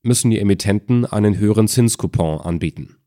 müssen die Emittenten einen höheren Zinscoupon anbieten.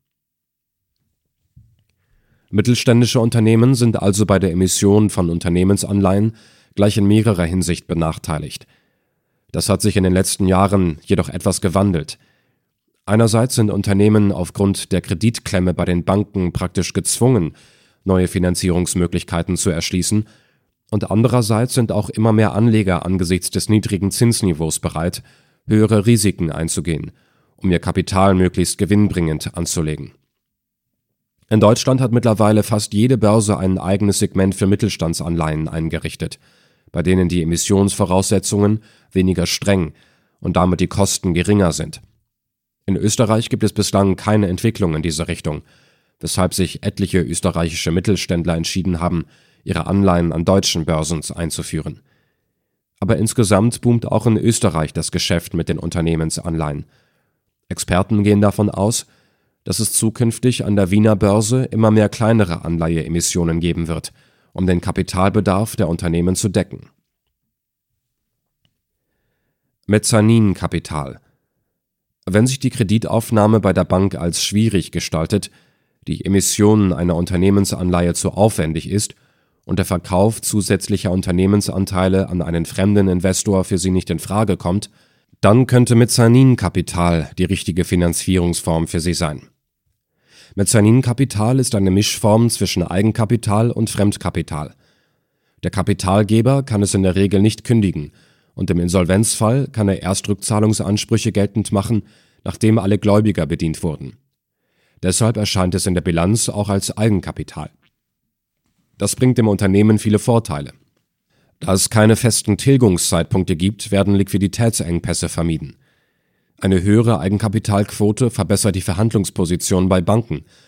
Mittelständische Unternehmen sind also bei der Emission von Unternehmensanleihen gleich in mehrerer Hinsicht benachteiligt. Das hat sich in den letzten Jahren jedoch etwas gewandelt. Einerseits sind Unternehmen aufgrund der Kreditklemme bei den Banken praktisch gezwungen, neue Finanzierungsmöglichkeiten zu erschließen, und andererseits sind auch immer mehr Anleger angesichts des niedrigen Zinsniveaus bereit, höhere Risiken einzugehen, um ihr Kapital möglichst gewinnbringend anzulegen. In Deutschland hat mittlerweile fast jede Börse ein eigenes Segment für Mittelstandsanleihen eingerichtet, bei denen die Emissionsvoraussetzungen weniger streng und damit die Kosten geringer sind. In Österreich gibt es bislang keine Entwicklung in diese Richtung, weshalb sich etliche österreichische Mittelständler entschieden haben, ihre Anleihen an deutschen Börsen einzuführen. Aber insgesamt boomt auch in Österreich das Geschäft mit den Unternehmensanleihen. Experten gehen davon aus, dass es zukünftig an der Wiener Börse immer mehr kleinere Anleiheemissionen geben wird, um den Kapitalbedarf der Unternehmen zu decken. Mezzaninkapital. Wenn sich die Kreditaufnahme bei der Bank als schwierig gestaltet, die Emission einer Unternehmensanleihe zu aufwendig ist und der Verkauf zusätzlicher Unternehmensanteile an einen fremden Investor für sie nicht in Frage kommt, dann könnte Mezzaninkapital die richtige Finanzierungsform für sie sein. Mezzaninkapital ist eine Mischform zwischen Eigenkapital und Fremdkapital. Der Kapitalgeber kann es in der Regel nicht kündigen und im Insolvenzfall kann er erst Rückzahlungsansprüche geltend machen, nachdem alle Gläubiger bedient wurden. Deshalb erscheint es in der Bilanz auch als Eigenkapital. Das bringt dem Unternehmen viele Vorteile. Da es keine festen Tilgungszeitpunkte gibt, werden Liquiditätsengpässe vermieden. Eine höhere Eigenkapitalquote verbessert die Verhandlungsposition bei Banken